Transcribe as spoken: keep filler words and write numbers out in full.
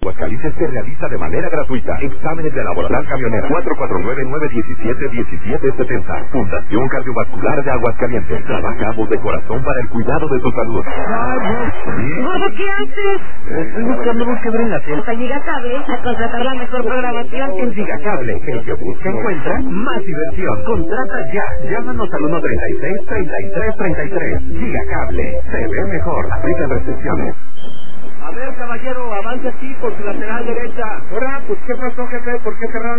Aguascalientes se realiza de manera gratuita. Exámenes de laboral camionera. cuatro cuatro nueve, nueve uno siete, uno siete siete cero. Fundación Cardiovascular de Aguascalientes. Trabajamos de corazón para el cuidado de tu salud. Gordo, ¿qué haces? Estoy buscando un cable en la tele. Hasta Gigacable a contratar la mejor programación. En Gigacable, el que busca encuentra más diversión. Contrata ya. Llámanos al uno treinta y seis, treinta y tres treinta y tres. Gigacable. Se ve mejor. Aplica restricciones. A ver, caballero, avance aquí por su lateral derecha. Ahora, pues, ¿qué pasó, jefe? ¿Por qué cerraron?